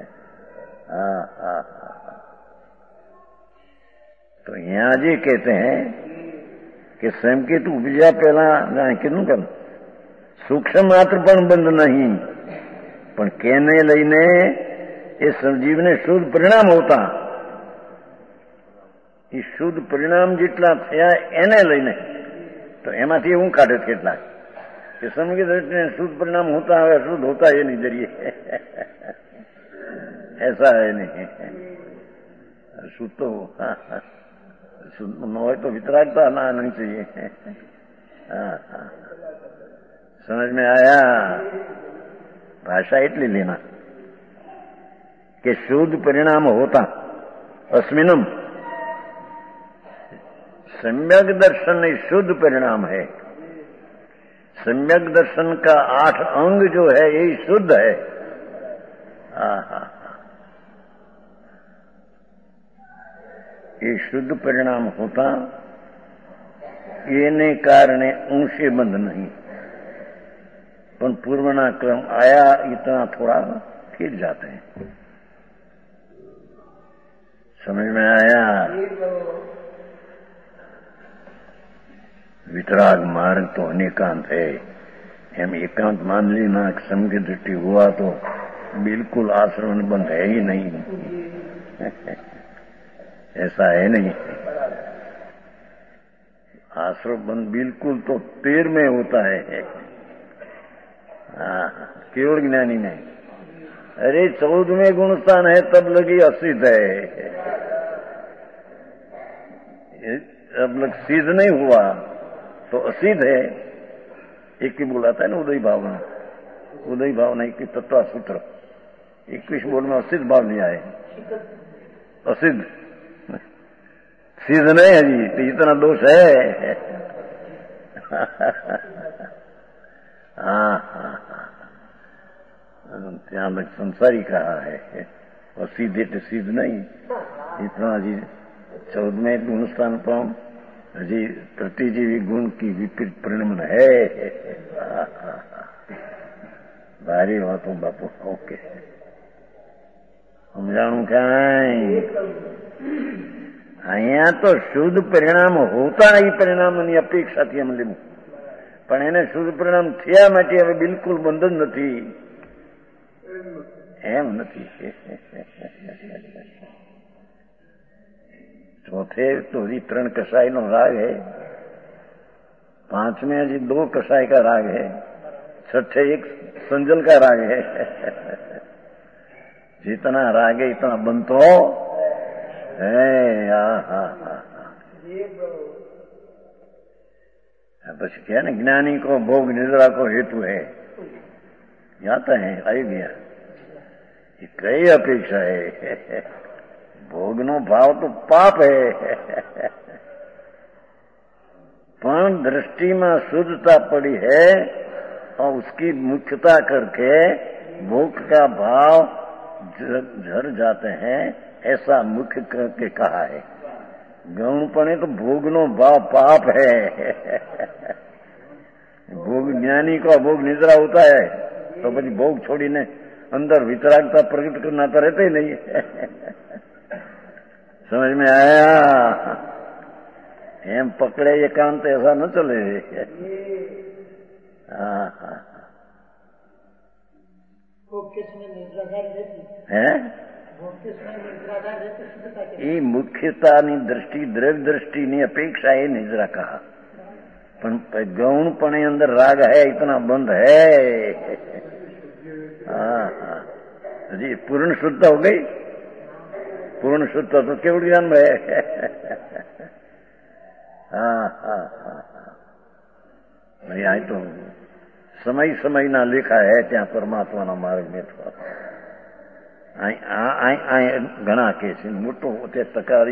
तो यहाँ जी कहते हैं कि संकेत उपजा पहला કેટલું કર સૂક્ષ્મ માત્ર પણ બંધ નહીં, પણ કેને લઈને એ સંજીવને શુદ્ધ પરિણામ હોતા, એ શુદ્ધ પરિણામ જેટલા થયા એને લઈને तो એમાંથી હું કાઢે કેટલાક कि समझ दृष्टि शुद्ध परिणाम होता है, अशुद्ध होता है नहीं जरिए। ऐसा है नहीं। शुद्ध तो शुद्ध न हो तो वितरागता ना नहीं चाहिए। समझ में आया? भाषा इतनी लेना कि शुद्ध परिणाम होता अस्मिनम। सम्यक दर्शन शुद्ध परिणाम है। सम्यक दर्शन का 8 अंग जो है यही शुद्ध है। ये शुद्ध परिणाम होता, ये ने कारणे ऊंचे बंध नहीं, पर पूर्वना क्रम आया इतना थोड़ा फिर जाते हैं। समझ में आया? वितराग मार्ग तो अनेकांत है। हम एकांत मान लेना समझ दृष्टि हुआ तो बिल्कुल आश्रम बंद है ही नहीं। ऐसा है नहीं। आश्रम बंद बिल्कुल तो 13 में होता है। केवल ज्ञानी में। अरे 14वें गुणस्थान है तब लगी असिद्ध है। अब लग सिद्ध नहीं हुआ तो असिद्ध है। एक की बोलाता है ना उदय भावना, उदय भावना एक तत्व सूत्र 21 बोल में असिद्ध भाव लिया है। असिद्ध सिद्ध नहीं है जी, तो इतना दोष है। ત્યાં લગ સંસારી कहा है, और सीधे तो सिद्ध नहीं। इतना जी 14वें गुणस्थान पर हजी प्रतिजीवी गुण की विपरीत परिणमन है। भारी बातों बापू ओके समझाणु क्या? અહીંયા તો શુદ્ધ પરિણામ હોતા એ પરિણામની અપેક્ષાથી અમે લેવું, પણ એને શુદ્ધ પરિણામ થયા માટે હવે બિલકુલ બંધ જ નથી, એમ નથી। चौथे तो जी 3 कसाई नो राग है, 5वें जी 2 कसाई का राग है, 6ठे 1 संजल का राग है। जितना राग है इतना बनतो है। बस क्या ना ज्ञानी को भोग निद्रा को हेतु है, जाता है आई गया। ये कई अपेक्षा है। भोगनो भाव तो पाप है, पर दृष्टि में शुद्धता पड़ी है और उसकी मुख्यता करके भोग का भाव झर जाते हैं, ऐसा मुख्य करके कहा है। गौणपणे तो भोगनो भाव पाप है। ભોગ જ્ઞાની કો ભોગ નિદ્રા હોતા है तो પછી ભોગ છોડીને અંદર વિતરાગતા પ્રગટ करना तो रहते ही नहीं समझ में आया एम पकड़े एकांत ऐसा न चले એ મુખ્યતાની દ્રષ્ટિ દ્રવ્ય દ્રષ્ટિની અપેક્ષા એ નિદ્રા कहा પણ ગૌણપણે અંદર રાગ है इतना बंद है जी पूर्ण शुद्धता हो गई पूर्ण शुद्धता तो केवल ज्ञान है यहाँ तो समय समय ना लिखा है त्या परमात्मा ना मार्ग में तो घना के मोटो तकारी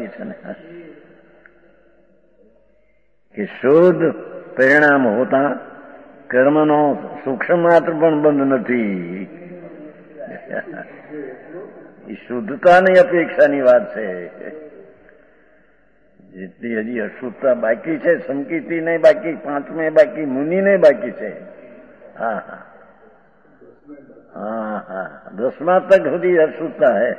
कि शुद्ध परिणाम होता कर्मनो सूक्ष्म मात्र पण बंध નથી શુદ્ધતાની અપેક્ષાની વાત છે જેટલી હજી અશુદ્ધતા બાકી છે સંકિતી નહીં બાકી પાંચમે બાકી મુનિ નહીં બાકી છે હા હા હા હા 10મા તક સુધી અશુદ્ધતા है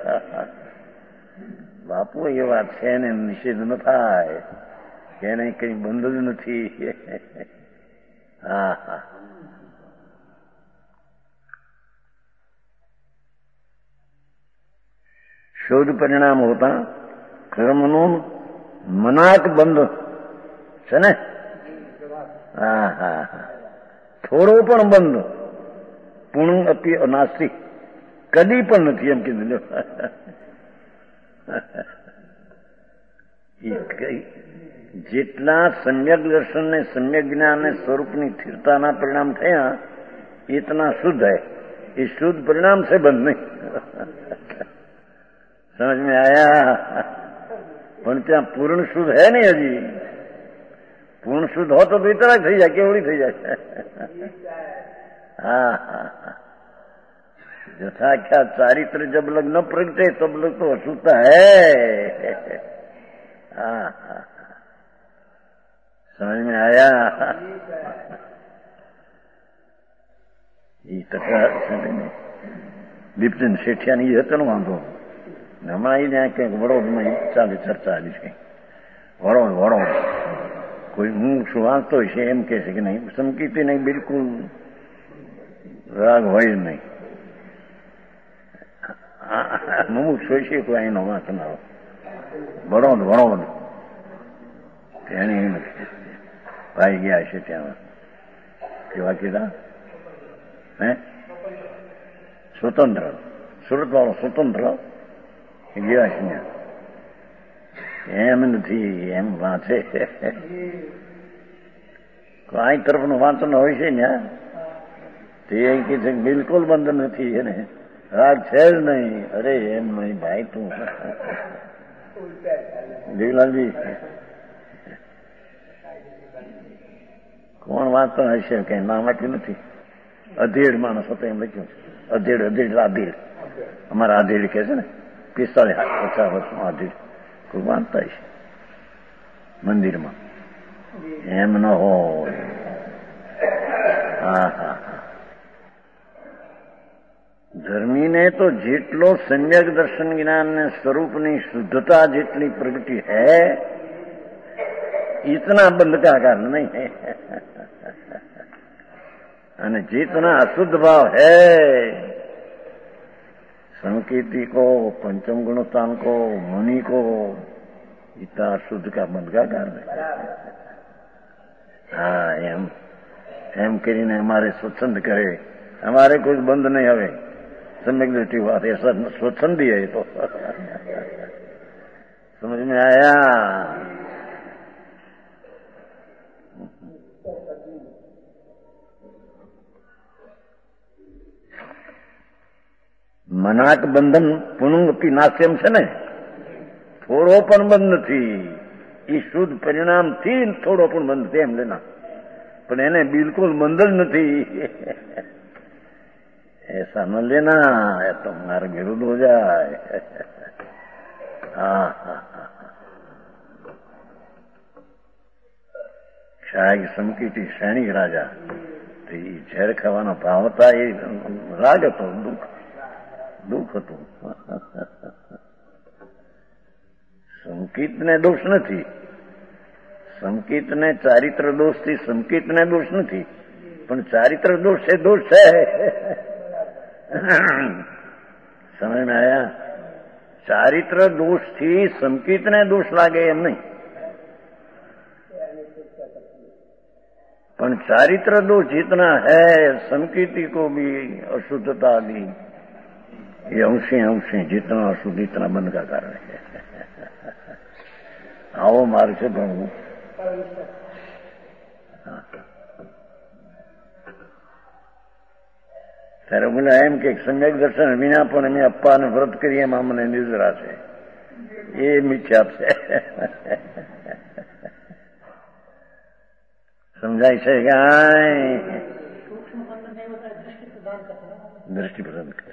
બાપુ એ વાત છે ને નિષેધ ન થાય કે નહીં કઈ બંધ જ નથી હા હા शुद्ध परिणाम होता कर्मनो मनाक बंध છે ને હા હા થોડો પણ બંધ પૂર્ણ અતિ અનાસ્તિ કદી પણ નથી એમ કીધું જેટલા સમ્યક દર્શન ને સમ્યક જ્ઞાન ને સ્વરૂપની સ્થિરતાના પરિણામ થયા इतना शुद्ध है ये शुद्ध परिणाम से बंद नहीं समझ में आया पण ત્યાં પૂર્ણ શુદ્ધ है नहीं हजी पूर्ण शुद्ध हो तो वितराग થઈ જાય કેવડી થઈ જાય हाँ हाँ यथा क्या चारित्र जब लग न प्रगटे तब लग तो अशुद्धता है हाँ हाँ समझ में आया ये तकरार लिप्टन શેઠિયાની હતો ને વાંધો હમણાં અહીંયા કંઈક વડોદમાં ચાલે ચર્ચા આવી છે વડોદ કોઈ હું શું વાંચતો છે એમ કે છે કે નહીં સંકિતી નહીં બિલકુલ રાગ હોય જ નહીં મુમુક્ષ હોય છે કોઈ અહીંનો વાંચનારો વડોદ એને ભાઈ ગયા છે ત્યાં કેવા કીધા હે સ્વતંત્ર સુરત વાળો સ્વતંત્ર ગયા છે એમ નથી એમ વાંચે આ તરફનું વાંચન હોય છે ને તે કે છે બિલકુલ બંધ નથી એને રાગ છે જ નહીં અરે એમ નહીં ભાઈ તું દેવલાલજી કોણ વાંચતો હશે કઈ નામ આપ્યું નથી અધેડ માણસ હતો એમ લખ્યું છે અધેડ અમારા આધેડ કે છે ને 45-50 વર્ષમાં આધેડ કોઈ વાંચતા હશે મંદિરમાં એમ ન હોય હા હા ધર્મીને તો જેટલો સમ્યક દર્શન જ્ઞાન ને સ્વરૂપની શુદ્ધતા જેટલી પ્રગતિ है इतना बंद का कारण नहीं है અને जितना अशुद्ध भाव है संकेती को पंचम गुणस्थान को मुनि को इतना अशुद्ध का बंद का कारण है हाँ एम કરીને हमारे स्वच्छंद करे हमारे कुछ बंद नहीं हवे सम्यक दृष्टि बात ऐसा स्वच्छंद ही है तो समझ में आया મનાક બંધન પુનઃ નાસ્યમ છે ને થોડો પણ બંધ નથી એ શુદ્ધ પરિણામથી થોડો પણ બંધ તેમ લેના પણ એને બિલકુલ બંધ જ નથી ऐसा न लेना या तो मार्ग विरुद्ध हो जाए हाँ કહેવાય કે સમકીટી સૈનિક રાજા, તો એ ઝેર ખાવાનો ભાવ હતા, એ રાગ હતો, દુઃખ હતું. સંકિતને દોષ નથી, સંકિતને ચારિત્ર દોષથી સંકિતને દોષ નથી, પણ ચારિત્ર દોષ છે, દોષ છે. સમજમાં આવ્યા? ચારિત્ર દોષથી સંકિતને દોષ લાગે એમ નહીં, પણ चारित्र दोष जितना है संकीर्ति को भी अशुद्धता भी ये अंशी अंशी जितना अशुद्ध इतना बंद का कारण है. आओ मार्ग से भणવું. ત્યારે બોલા એમ કે સમ્યક દર્શન વિના પણ અમે અપ્પાને વ્રત કરીએ એમાં મને નિદ્રા છે, એ મિથ્યા છે. સમજાય છે કે દ્રષ્ટિ પ્રદાન કરે,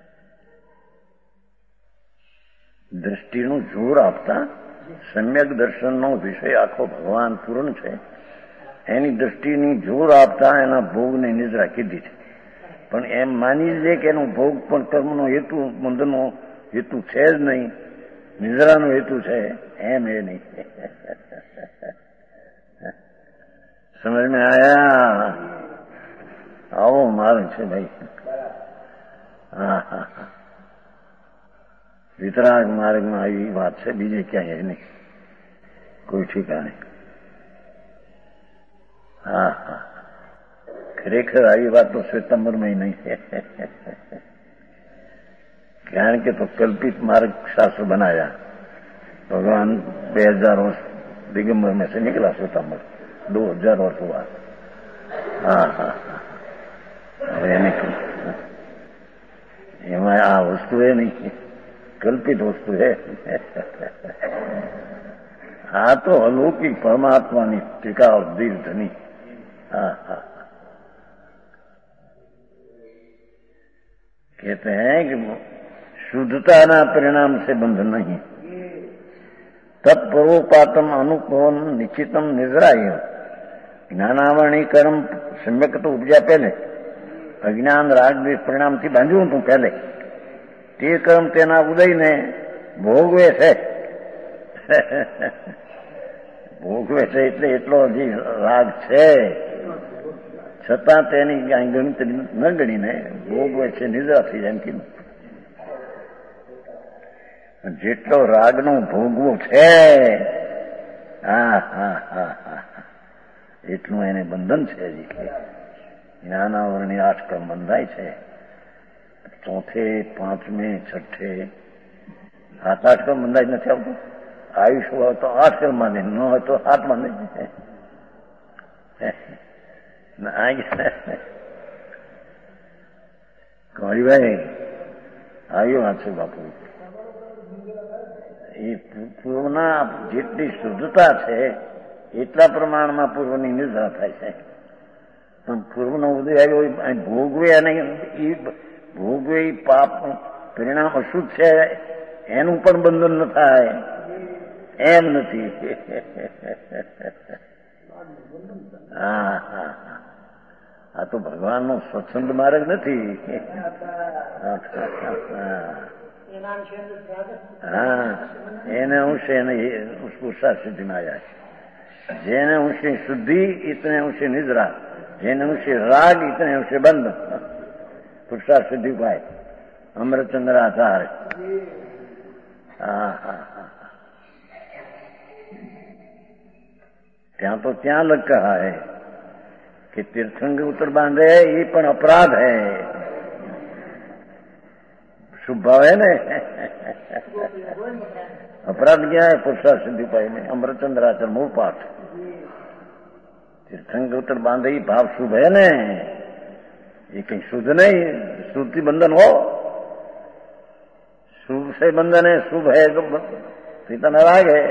દ્રષ્ટિનું જોર આપતા સમ્યક દર્શનનો વિષય આખો ભગવાન પૂર્ણ છે, એની દ્રષ્ટિની જોર આપતા એના ભોગને નિદ્રા કીધી છે. પણ એમ માની લે કે એનો ભોગ પણ કર્મનો હેતુ, બંધનો હેતુ છે જ નહીં, નિદ્રાનો હેતુ છે, એમ એ નહીં. समझ में आया? आओ मार्ग છે ભાઈ. હા, વિતરાગ માર્ગમાં આવી વાત છે, બીજે ક્યાંય નહીં, કોઈ ઠીકાણે. હા, ખરેખર આવી વાત તો શ્વેતાંબરમાં નહીં, કારણ કે તો કલ્પિત मार्ग शास्त्र बनाया भगवान 2000 वर्ष दिगंबर में से निकला श्वेतांबर, 2000 वर्ष हुआ. હા, એમાં આ વસ્તુ એ નહીં, કલ્પિત વસ્તુ છે. આ તો અલૌકિક પરમાત્માની ટીકા દિલ ધની. હા, कहते हैं कि शुद्धता परिणाम से बंध नहीं, तत्परोपातम अनुभव निश्चितम निद्राय. જ્ઞાનાવરણી કર્મ સમ્યક તો ઉપજ્યા પહેલે, અજ્ઞાન રાગ દ્વેષ પરિણામથી બાંધ્યું હતું પહેલે, તે કર્મ તેના ઉદયને ભોગવે છે. ભોગવે છે એટલે એટલો હજી રાગ છે, છતાં તેની ગણિત ન ગણીને ભોગવે છે, નિદ્રા થઈ જાય એમ કીધું. જેટલો રાગનો ભોગવો છે, એટલું એને બંધન છે. હજી જ્ઞાનાવરણી 8 કર્મ બંધાય છે, ચોથે, પાંચમે, છઠ્ઠે 7-8 કર્મ બંધાય નથી આવતું. આયુષ હોય તો 8 કર્મ બાંધે, ન હોય તો 7 બાંધે. ભાઈ આવ્યો વાત છે બાપુ. એ પૂર્વના જેટલી શુદ્ધતા છે એટલા પ્રમાણમાં પૂર્વની નિદ્રા થાય છે. પણ પૂર્વનો ઉદય આવ્યો ભોગવે, અને એ ભોગવે પાપ પરિણામ અશુદ્ધ છે, એનું પણ બંધન ન થાય એમ નથી. હા, આ તો ભગવાનનો સ્વચ્છંદ માર્ગ નથી. હા, એને અંશે પુરુષાર્થ સિદ્ધિમાં આવ્યા છે. જેને અંશે શુદ્ધિ ઇતને અંશે નિદ્રા, જેને અંશે રાગ ઇતને અંશે બંધ. પુરુષાર્થ સિદ્ધિ ઉપાય અમૃતચંદ્ર આધાર. હા, ત્યાં તો ત્યાં લગ કહા હૈ कि तीर्थंग उतर बांधे ये पण अपराध है. शुभ भाव है ने, अपराध क्या है? पुरुषार्थ सिद्धि पाई में अमृतचंद्राचर मूल पाठ. तीर्थंग उतर बांधे ये भाव शुभ है ने, ये कहीं शुद्ध नहीं. शुद्ध की बंधन हो, शुभ से बंधन है, शुभ है तो इतना राग है.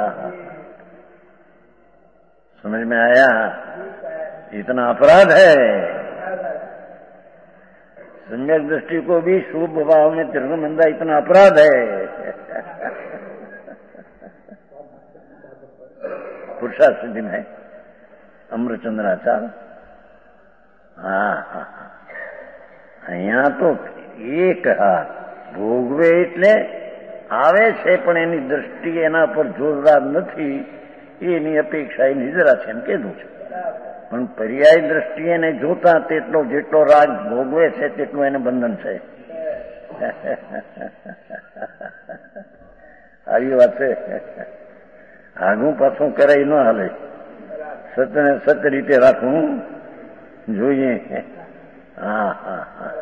समझ में आया? इतना अपराध है. सम्यक दृष्टि को भी शुभ भाव में तीर्थंग बंधा, इतना अपराध है. पुरुषार्थ सिद्धि में અમૃતચંદ્રાચાર. હા હા, અહીંયા તો એક હાથ ભોગવે એટલે આવે છે, પણ એની દ્રષ્ટિ એના પર જોરદાર નથી, એની અપેક્ષા એ નિદ્રા છે એમ કીધું છે. પણ પર્યાય દ્રષ્ટિએ એને જોતા જેટલો રાગ ભોગવે છે તેટલું એને બંધન છે. આવી વાત છે. આગું પાછું કરાય ન હાલે. સત્યને સત્ય રીતે રાખવું જોઈએ. હા હા હા,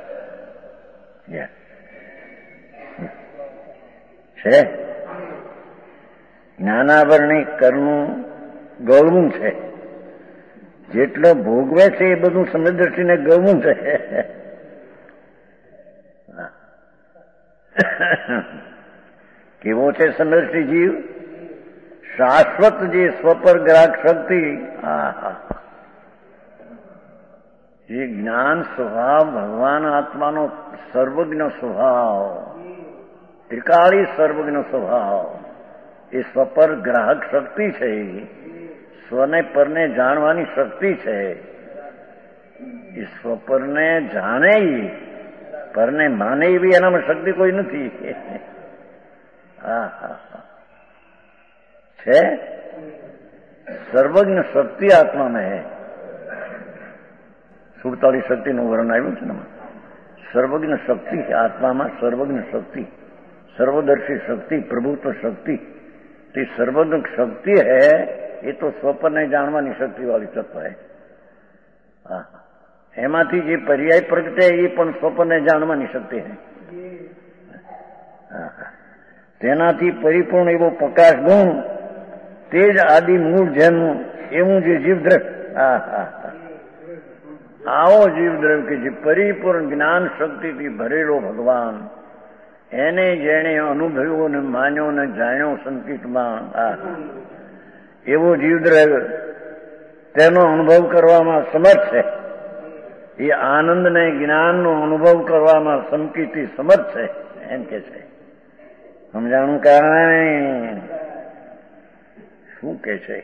છે જ્ઞાનાવરણી કરનું ગૌરવું છે. જેટલો ભોગવે છે એ બધું સમદ્રષ્ટિને ગૌરવું છે. કેવો છે સમદ્રષ્ટિ જીવ? શાશ્વત જે સ્વપર ગ્રાહક શક્તિ, જે જ્ઞાન સ્વભાવ, ભગવાન આત્માનો સર્વજ્ઞ સ્વભાવ, ત્રિકાળી સર્વજ્ઞ સ્વભાવ, એ સ્વપર ગ્રાહક શક્તિ છે. સ્વને પરને જાણવાની શક્તિ છે. એ સ્વપરને જાણે, પરને માને એવી એનામાં શક્તિ કોઈ નથી. હા હા, છે સર્વજ્ઞ શક્તિ આત્મા में है. 47 શક્તિનું વર્ણન આવ્યું છે ને. સર્વજ્ઞ શક્તિ આત્મામાં, સર્વજ્ઞ શક્તિ, સર્વદર્શી શક્તિ, પ્રભુત્વ શક્તિ. તે સર્વજ્ઞ શક્તિ है, એ તો સ્વપનને જાણવાની શક્તિ વાળી તત્વ है. હા, એમાંથી જે પર્યાય પ્રગટે એ પણ સ્વપનને જાણવાની શક્તિ है. તેનાથી પરિપૂર્ણ એવો પ્રકાશ ગુણ, તે જ આદિ મૂળ જેનું એવું જે જીવદ્રવ્ય. આવો જીવદ્રવ્ય કે જે પરિપૂર્ણ જ્ઞાન શક્તિથી ભરેલો ભગવાન, એને જેણે અનુભવ્યો ને માન્યો ને જાણ્યો સંકિતમાં, એવો જીવદ્રવ્ય તેનો અનુભવ કરવામાં સમર્થ છે. એ આનંદને જ્ઞાનનો અનુભવ કરવામાં સંકિતથી સમર્થ છે એમ કે છે. સમજાણું કાંઈ? શું કે છે?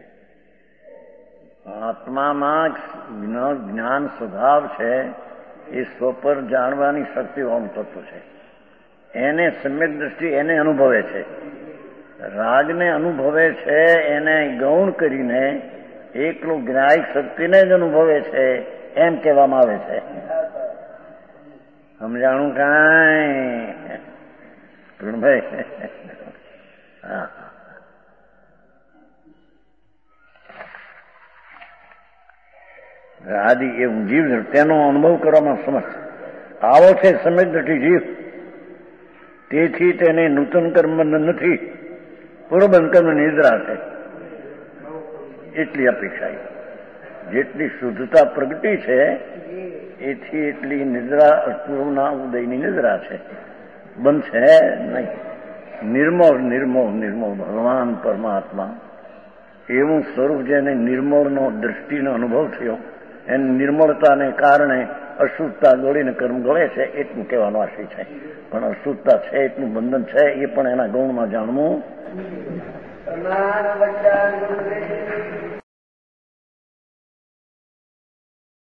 આત્મામાં જ્ઞાન સ્વભાવ છે, એ સ્વપર જાણવાની શક્તિવાળું તત્વ છે. એને સમ્યક દ્રષ્ટિ એને અનુભવે છે. રાગને અનુભવે છે, એને ગૌણ કરીને એકલું ગ્રાહક શક્તિને જ અનુભવે છે એમ કહેવામાં આવે છે. સમજાણું કાંઈ ભાઈ? હા, આદિ એવું જીવ તેનો અનુભવ કરવામાં સમર્થ. આવો છે સમૃદ્ધથી જીવ. તેથી તેને નૂતન કર્મ નથી, પૂર્વબંધ કર્મ નિદ્રા છે. એટલી અપેક્ષા. જેટલી શુદ્ધતા પ્રગટી છે એથી એટલી નિદ્રા પૂર્વના ઉદયની નિદ્રા છે. બંધ છે નહીં. નિર્મળ નિર્મળ નિર્મળ ભગવાન પરમાત્મા એવું સ્વરૂપ જેને નિર્મળનો દ્રષ્ટિનો અનુભવ થયો, એની નિર્મળતાને કારણે અશુદ્ધતા ગળીને કર્મ ગળે છે એટલું કહેવાનો આશય છે. પણ અશુદ્ધતા છે એટલું બંધન છે, એ પણ એના ગૌણમાં જાણવું.